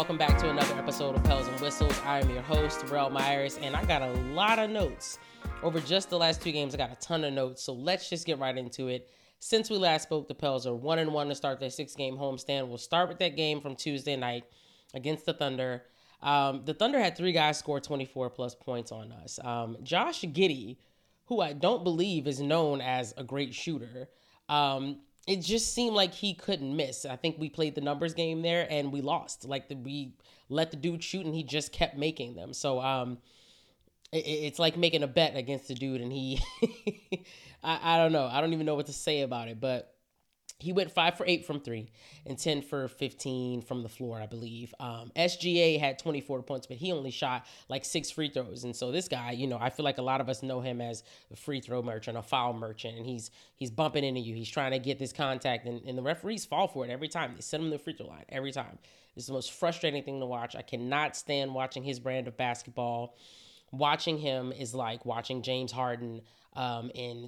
welcome back to another episode of Pels and Whistles. I am your host, Terrell Myers, and I got a lot of notes. Over just the last two games, I got a ton of notes, so let's just get right into it. Since we last spoke, the Pels are 1-1 to start their 6-game homestand. We'll start with that game from Tuesday night against the Thunder. The Thunder had three guys score 24-plus points on us. Josh Giddey, who I don't believe is known as a great shooter, it just seemed like he couldn't miss. I think we played the numbers game there and we lost. We let the dude shoot and he just kept making them. So it's like making a bet against the dude and he, I don't know. I don't even know what to say about it, but he went 5 for 8 from 3 and 10 for 15 from the floor, I believe. SGA had 24 points, but he only shot like 6 free throws. And so this guy, I feel like a lot of us know him as a free throw merchant, a foul merchant, and he's bumping into you. He's trying to get this contact, and the referees fall for it every time. They send him to the free throw line every time. It's the most frustrating thing to watch. I cannot stand watching his brand of basketball. Watching him is like watching James Harden in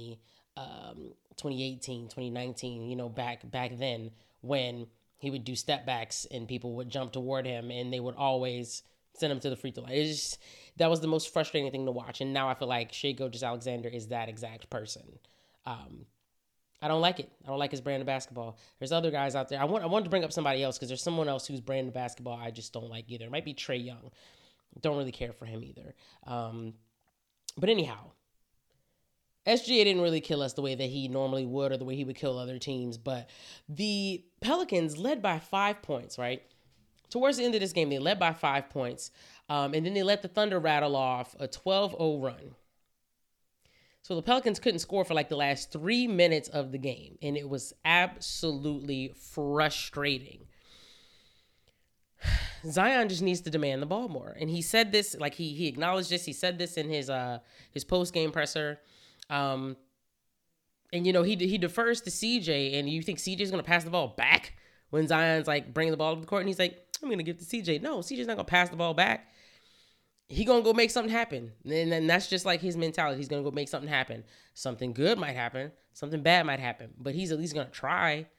2018, 2019, back then when he would do step backs and people would jump toward him and they would always send him to the free throw line. That was the most frustrating thing to watch. And now I feel like Shai Gilgeous-Alexander is that exact person. I don't like it. I don't like his brand of basketball. There's other guys out there. I wanted to bring up somebody else because there's someone else whose brand of basketball I just don't like either. It might be Trae Young. Don't really care for him either. But anyhow, SGA didn't really kill us the way that he normally would or the way he would kill other teams, but the Pelicans led by 5 points, right? Towards the end of this game, they led by 5 points, and then they let the Thunder rattle off a 12-0 run. So the Pelicans couldn't score for like the last 3 minutes of the game, and it was absolutely frustrating. Zion just needs to demand the ball more, and he said this, like he acknowledged this. He said this in his post-game presser. And he defers to CJ, and you think CJ's going to pass the ball back when Zion's like bringing the ball to the court, and he's like, I'm going to give it to CJ. No, CJ's not going to pass the ball back. He going to go make something happen. And then that's just like his mentality. He's going to go make something happen. Something good might happen. Something bad might happen, but he's at least going to try,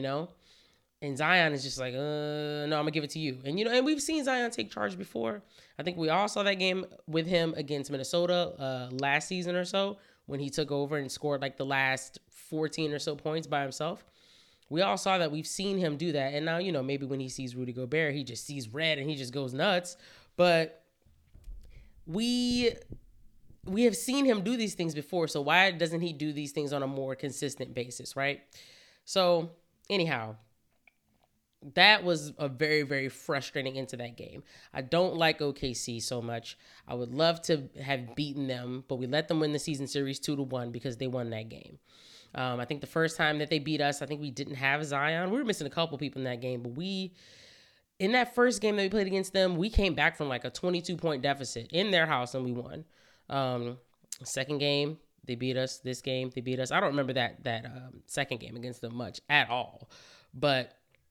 And Zion is just like, no, I'm going to give it to you. And, and we've seen Zion take charge before. I think we all saw that game with him against Minnesota last season or so, when he took over and scored like the last 14 or so points by himself. We all saw that. We've seen him do that. And now, maybe when he sees Rudy Gobert, he just sees red and he just goes nuts. But we have seen him do these things before. So why doesn't he do these things on a more consistent basis, right? So anyhow, that was a very, very frustrating end to that game. I don't like OKC so much. I would love to have beaten them, but we let them win the season series 2-1 because they won that game. I think the first time that they beat us, I think we didn't have Zion. We were missing a couple people in that game, but in that first game that we played against them, we came back from like a 22-point deficit in their house and we won. Second game, they beat us. This game, they beat us. I don't remember that second game against them much at all, but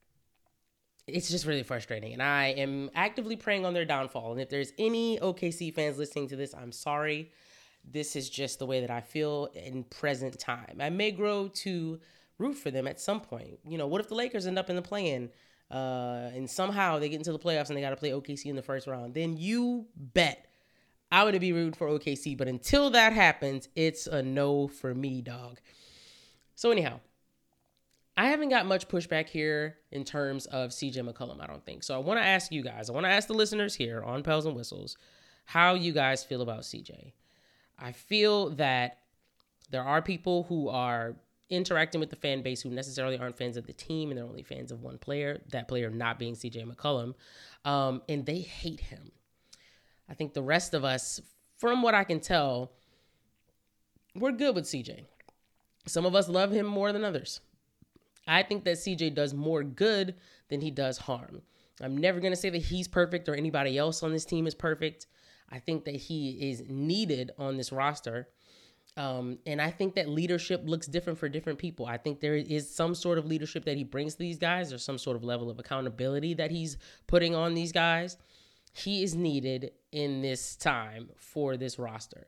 it's just really frustrating, and I am actively praying on their downfall. And if there's any OKC fans listening to this, I'm sorry. This is just the way that I feel in present time. I may grow to root for them at some point. What if the Lakers end up in the play-in and somehow they get into the playoffs and they got to play OKC in the first round? Then you bet I'm going to be rooting for OKC. But until that happens, it's a no for me, dog. So anyhow, I haven't got much pushback here in terms of CJ McCollum, I don't think. So I want to ask you guys, I want to ask the listeners here on Pels and Whistles, how you guys feel about CJ. I feel that there are people who are interacting with the fan base who necessarily aren't fans of the team and they're only fans of one player, that player not being CJ McCollum, and they hate him. I think the rest of us, from what I can tell, we're good with CJ. Some of us love him more than others. I think that CJ does more good than he does harm. I'm never going to say that he's perfect or anybody else on this team is perfect. I think that he is needed on this roster. And I think that leadership looks different for different people. I think there is some sort of leadership that he brings to these guys. There's some sort of level of accountability that he's putting on these guys. He is needed in this time for this roster.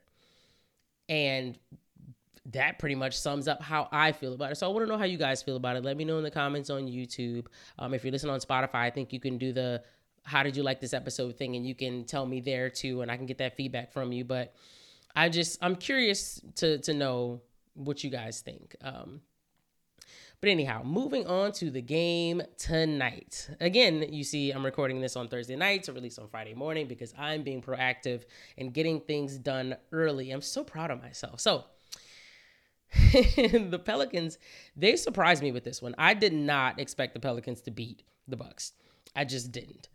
And that pretty much sums up how I feel about it. So I want to know how you guys feel about it. Let me know in the comments on YouTube. If you're listening on Spotify, I think you can do the how did you like this episode thing, and you can tell me there too, and I can get that feedback from you. But I'm curious to know what you guys think. But anyhow, moving on to the game tonight. Again, you see, I'm recording this on Thursday night to release on Friday morning because I'm being proactive and getting things done early. I'm so proud of myself. So the Pelicans, they surprised me with this one. I did not expect the Pelicans to beat the Bucks. I just didn't.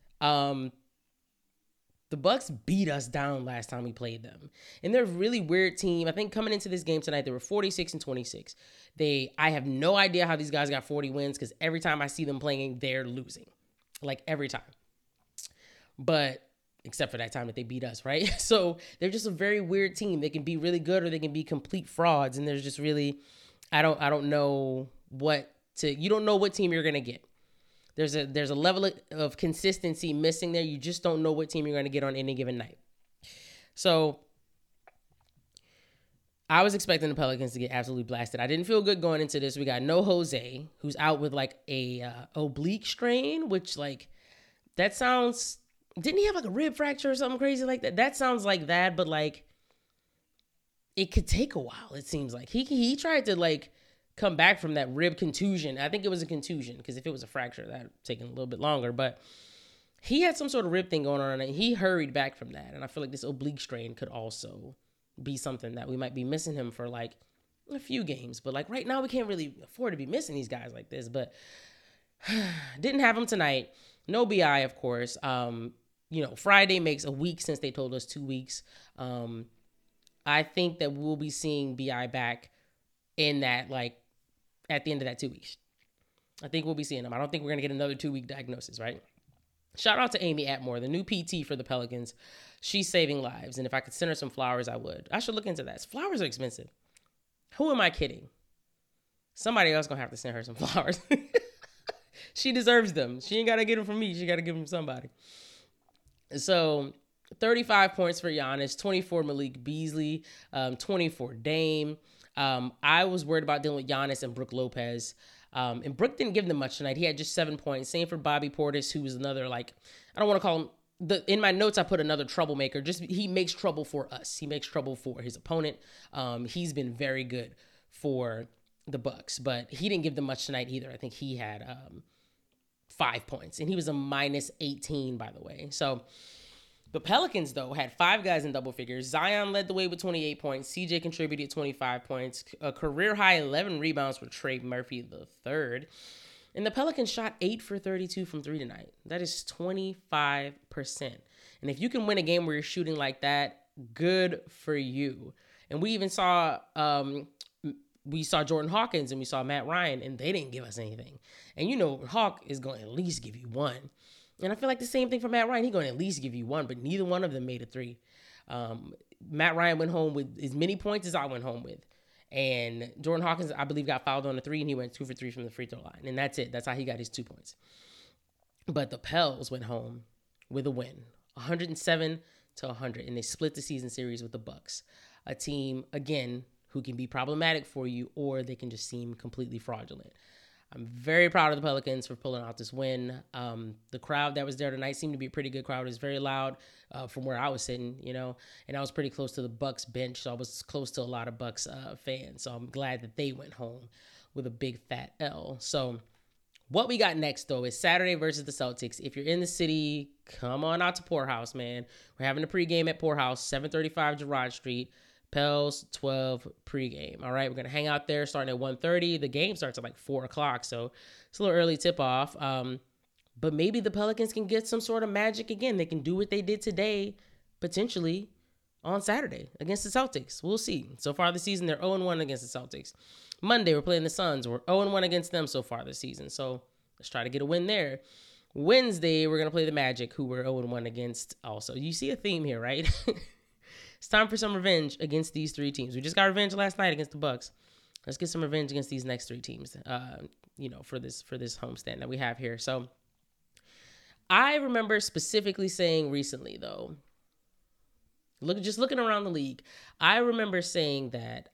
The Bucks beat us down last time we played them. And they're a really weird team. I think coming into this game tonight, they were 46-26. I have no idea how these guys got 40 wins because every time I see them playing, they're losing. Like every time. But except for that time that they beat us, right? So they're just a very weird team. They can be really good or they can be complete frauds. And there's just really, I don't know you don't know what team you're going to get. There's a level of consistency missing there. You just don't know what team you're going to get on any given night. So I was expecting the Pelicans to get absolutely blasted. I didn't feel good going into this. We got no Jose, who's out with like a oblique strain, which like that sounds. Didn't he have like a rib fracture or something crazy like that? That sounds like that, but like it could take a while. It seems like he tried to like come back from that rib contusion. I think it was a contusion because if it was a fracture, that would take a little bit longer. But he had some sort of rib thing going on, and he hurried back from that. And I feel like this oblique strain could also be something that we might be missing him for like a few games. But like right now, we can't really afford to be missing these guys like this. But didn't have him tonight. No BI, of course. Friday makes a week since they told us 2 weeks. I think that we'll be seeing BI back in that like at the end of that 2 weeks. I think we'll be seeing him. I don't think we're going to get another 2-week diagnosis, right? Shout out to Amy Atmore, the new PT for the Pelicans. She's saving lives. And if I could send her some flowers, I would. I should look into that. Flowers are expensive. Who am I kidding? Somebody else going to have to send her some flowers. She deserves them. She ain't got to get them from me. She got to give them to somebody. So 35 points for Giannis, 24 Malik Beasley, 24 Dame. I was worried about dealing with Giannis and Brook Lopez. And Brook didn't give them much tonight. He had just 7 points. Same for Bobby Portis, who was another, like, I don't want to call him, in my notes I put another troublemaker. Just he makes trouble for us. He makes trouble for his opponent. He's been very good for the Bucks, but he didn't give them much tonight either. I think he had 5 points, and he was a minus 18, by the way. So the Pelicans, though, had 5 guys in double figures. Zion led the way with 28 points. CJ contributed 25 points. A career-high 11 rebounds for Trey Murphy III. And the Pelicans shot 8 for 32 from 3 tonight. That is 25%. And if you can win a game where you're shooting like that, good for you. And we even saw Jordan Hawkins and we saw Matt Ryan, and they didn't give us anything. And Hawk is going to at least give you 1. And I feel like the same thing for Matt Ryan. He's going to at least give you 1, but neither one of them made a 3. Matt Ryan went home with as many points as I went home with. And Jordan Hawkins, I believe, got fouled on a 3, and he went 2 for 3 from the free throw line. And that's it. That's how he got his 2 points. But the Pels went home with a win, 107-100, and they split the season series with the Bucks. A team, again, who can be problematic for you, or they can just seem completely fraudulent. I'm very proud of the Pelicans for pulling out this win. The crowd that was there tonight seemed to be a pretty good crowd. It was very loud from where I was sitting, and I was pretty close to the Bucks bench, so I was close to a lot of Bucks fans. So I'm glad that they went home with a big fat L. So what we got next, though, is Saturday versus the Celtics. If you're in the city, come on out to Poorhouse, man. We're having a pregame at Poorhouse, 735 Girard Street. Pels 12 pregame. All right, we're going to hang out there starting at 1:30. The game starts at like 4 o'clock, so it's a little early tip-off. But maybe the Pelicans can get some sort of magic again. They can do what they did today, potentially, on Saturday against the Celtics. We'll see. So far this season, they're 0-1 against the Celtics. Monday, we're playing the Suns. We're 0-1 against them so far this season. So let's try to get a win there. Wednesday, we're going to play the Magic, who we're 0-1 against also. You see a theme here, right? It's time for some revenge against these 3 teams. We just got revenge last night against the Bucks. Let's get some revenge against these next 3 teams, for this homestand that we have here. So I remember specifically saying recently, though, looking around the league, I remember saying that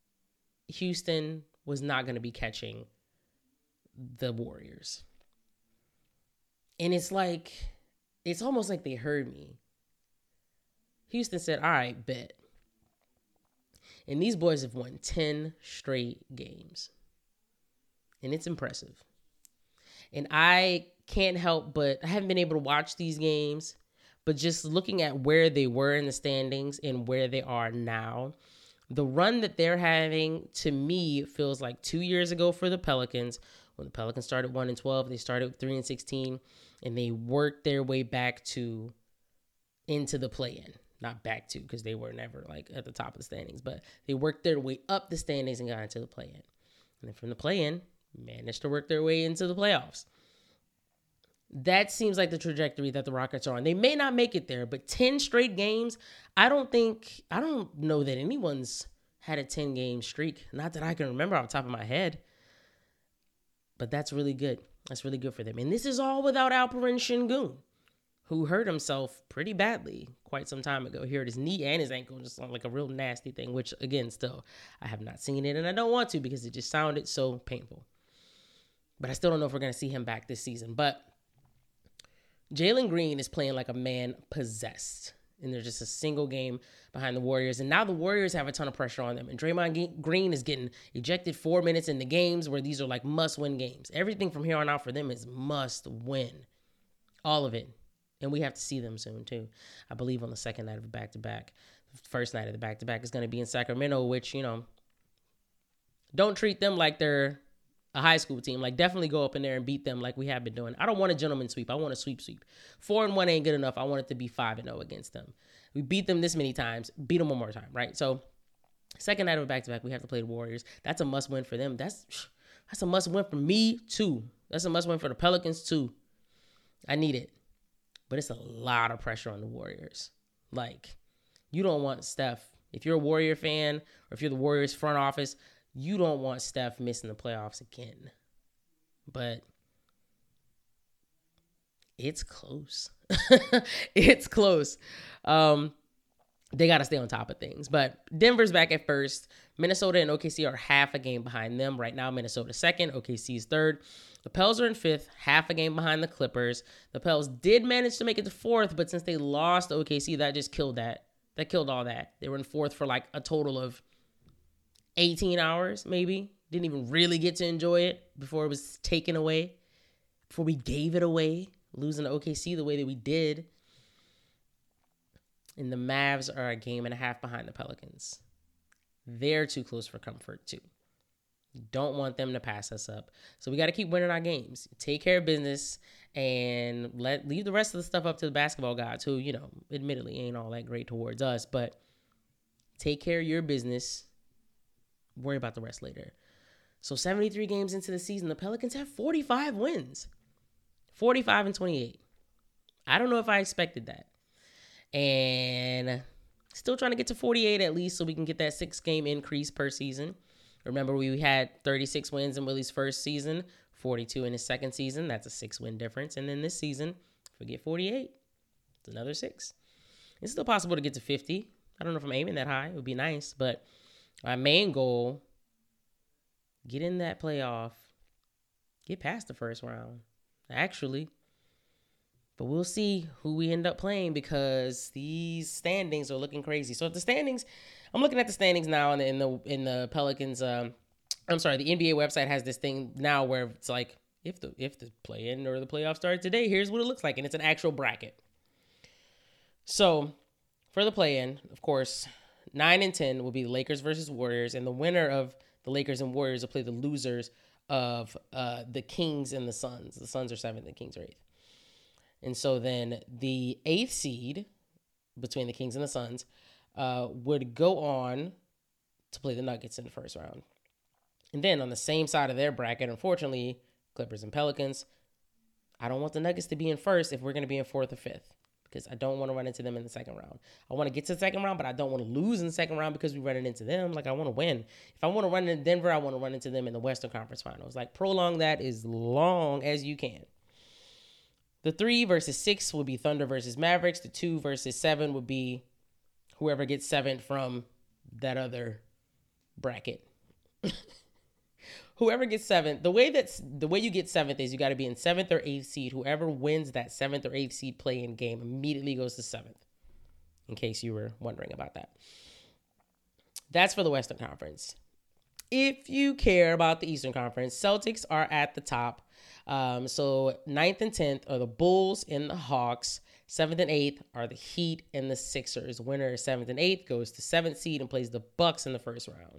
Houston was not going to be catching the Warriors. And it's like, it's almost like they heard me. Houston said, all right, bet. And these boys have won 10 straight games. And it's impressive. And I can't help but, I haven't been able to watch these games, but just looking at where they were in the standings and where they are now, the run that they're having, to me, feels like 2 years ago for the Pelicans. When the Pelicans started 1-12, they started 3-16, and they worked their way back into the play-in. Not back to, because they were never like at the top of the standings, but they worked their way up the standings and got into the play-in. And then from the play-in, managed to work their way into the playoffs. That seems like the trajectory that the Rockets are on. They may not make it there, but 10 straight games, I don't know that anyone's had a 10-game streak. Not that I can remember off the top of my head. But that's really good. That's really good for them. And this is all without Alperen Sengun, who hurt himself pretty badly quite some time ago. He hurt his knee and his ankle, just on like a real nasty thing, which, again, still, I have not seen it, and I don't want to because it just sounded so painful. But I still don't know if we're going to see him back this season. But Jalen Green is playing like a man possessed. And there's just a single game behind the Warriors. And now the Warriors have a ton of pressure on them. And Draymond Green is getting ejected 4 minutes into games where these are like must-win games. Everything from here on out for them is must-win. All of it. And we have to see them soon, too. I believe on the second night of the back-to-back. The first night of the back-to-back is going to be in Sacramento, which, don't treat them like they're a high school team. Like, definitely go up in there and beat them like we have been doing. I don't want a gentleman sweep. I want a sweep. 4-1 ain't good enough. I want it to be 5-0 against them. We beat them this many times. Beat them one more time, right? So, second night of a back-to-back, we have to play the Warriors. That's a must-win for them. That's a must-win for me, too. That's a must-win for the Pelicans, too. I need it. But it's a lot of pressure on the Warriors. Like, you don't want Steph. If you're a Warrior fan, or if you're the Warriors front office, you don't want Steph missing the playoffs again. But it's close. It's close. They got to stay on top of things. But Denver's back at first. Minnesota and OKC are half a game behind them. Right now, Minnesota's second. OKC's third. The Pels are in fifth, half a game behind the Clippers. The Pels did manage to make it to fourth, but since they lost to OKC, that just killed that. That killed all that. They were in fourth for like a total of 18 hours, maybe. Didn't even really get to enjoy it before it was taken away. Before we gave it away, losing to OKC the way that we did. And the Mavs are a game and a half behind the Pelicans. They're too close for comfort, too. Don't want them to pass us up. So we got to keep winning our games. Take care of business and leave the rest of the stuff up to the basketball gods who, admittedly ain't all that great towards us. But take care of your business. Worry about the rest later. So 73 games into the season, the Pelicans have 45 wins. 45-28. I don't know if I expected that. And still trying to get to 48 at least so we can get that 6-game increase per season. Remember, we had 36 wins in Willie's first season, 42 in his second season. That's a 6-win difference. And then this season, if we get 48, it's another 6. It's still possible to get to 50. I don't know if I'm aiming that high. It would be nice. But my main goal, get in that playoff, get past the first round, actually. But we'll see who we end up playing because these standings are looking crazy. So if the standings, I'm looking at the standings now in the Pelicans. The NBA website has this thing now where it's like if the play-in or the playoffs start today, here's what it looks like, and it's an actual bracket. So for the play-in, of course, 9 and 10 will be the Lakers versus Warriors, and the winner of the Lakers and Warriors will play the losers of the Kings and the Suns. The Suns are 7th, the Kings are 8th. And so then the 8th seed between the Kings and the Suns would go on to play the Nuggets in the first round. And then on the same side of their bracket, unfortunately, Clippers and Pelicans, I don't want the Nuggets to be in first if we're going to be in 4th or 5th because I don't want to run into them in the second round. I want to get to the second round, but I don't want to lose in the second round because we're running into them. Like, I want to win. If I want to run into Denver, I want to run into them in the Western Conference Finals. Like, prolong that as long as you can. The 3 versus 6 will be Thunder versus Mavericks. The 2 versus 7 would be whoever gets 7th from that other bracket. whoever gets seventh, the way you get seventh is you got to be in seventh or eighth seed. Whoever wins that seventh or eighth seed play-in game immediately goes to seventh. In case you were wondering about that. That's for the Western Conference. If you care about the Eastern Conference, Celtics are at the top. So 9th and 10th are the Bulls and the Hawks. 7th and 8th are the Heat and the Sixers. Winner of 7th and 8th goes to 7th seed and plays the Bucks in the first round.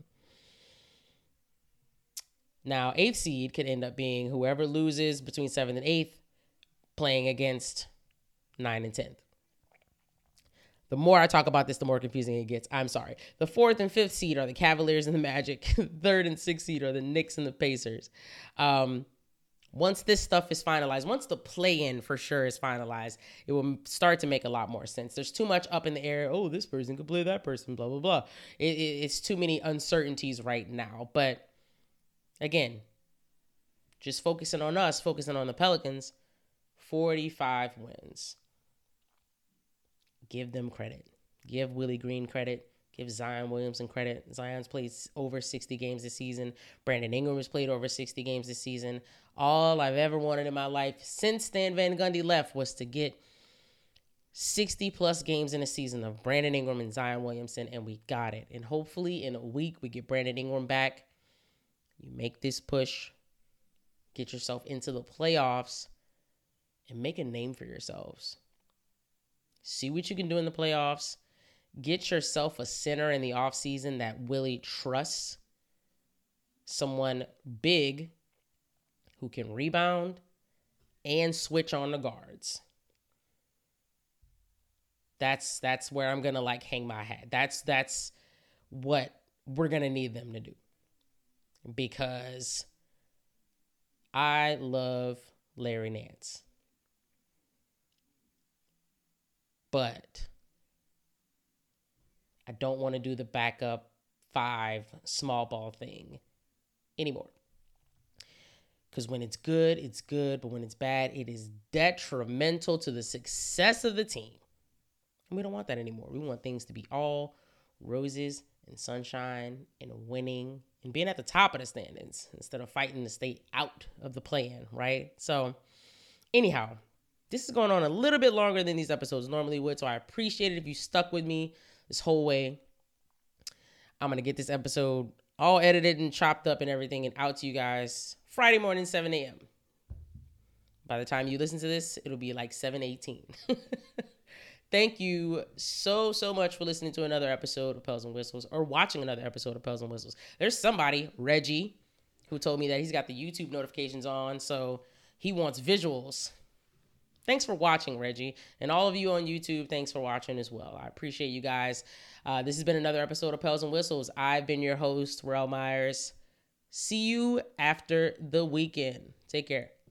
Now, 8th seed could end up being whoever loses between 7th and 8th playing against 9 and 10th. The more I talk about this, the more confusing it gets. I'm sorry. The 4th and 5th seed are the Cavaliers and the Magic. 3rd and 6th seed are the Knicks and the Pacers. Once this stuff is finalized, once the play-in for sure is finalized, it will start to make a lot more sense. There's too much up in the air. Oh, this person could play that person, blah, blah, blah. It's too many uncertainties right now. But again, just focusing on us, focusing on the Pelicans, 45 wins. Give them credit. Give Willie Green credit. Give Zion Williamson credit. Zion's played over 60 games this season. Brandon Ingram has played over 60 games this season. All I've ever wanted in my life since Stan Van Gundy left was to get 60-plus games in a season of Brandon Ingram and Zion Williamson, and we got it. And hopefully in a week we get Brandon Ingram back. You make this push, get yourself into the playoffs, and make a name for yourselves. See what you can do in the playoffs. Get yourself a center in the offseason that Willie trusts. Someone big who can rebound and switch on the guards. That's where I'm going to hang my hat. That's what we're going to need them to do. Because I love Larry Nance. But I don't want to do the backup 5 small ball thing anymore. Because when it's good, it's good. But when it's bad, it is detrimental to the success of the team. And we don't want that anymore. We want things to be all roses and sunshine and winning and being at the top of the standings instead of fighting to stay out of the play-in, right? So anyhow, this is going on a little bit longer than these episodes normally would. So I appreciate it if you stuck with me this whole way. I'm going to get this episode all edited and chopped up and everything and out to you guys Friday morning, 7 a.m. By the time you listen to this, it'll be like 7:18. Thank you so much for listening to another episode of Pels and Whistles or watching another episode of Pels and Whistles. There's somebody, Reggie, who told me that he's got the YouTube notifications on, so he wants visuals. Thanks for watching, Reggie. And all of you on YouTube, thanks for watching as well. I appreciate you guys. This has been another episode of Pels and Whistles. I've been your host, Rel Myers. See you after the weekend. Take care.